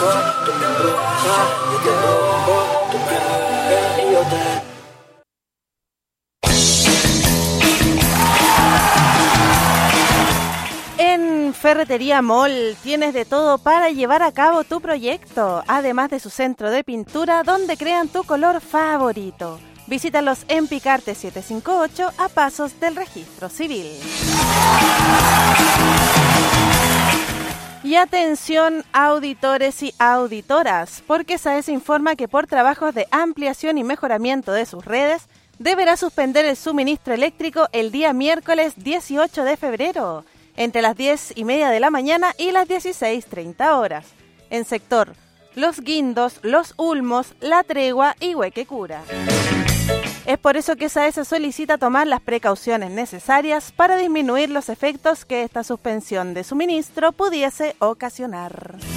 En Ferretería Mall tienes de todo para llevar a cabo tu proyecto, además de su centro de pintura donde crean tu color favorito. Visítalos en Picarte 758 a pasos del Registro Civil. Y atención auditores y auditoras, porque SAES informa que por trabajos de ampliación y mejoramiento de sus redes, deberá suspender el suministro eléctrico el día miércoles 18 de febrero, entre las 10:30 de la mañana y las 16:30 horas, en sector Los Guindos, Los Ulmos, La Tregua y Huequecura. Es por eso que SAES solicita tomar las precauciones necesarias para disminuir los efectos que esta suspensión de suministro pudiese ocasionar.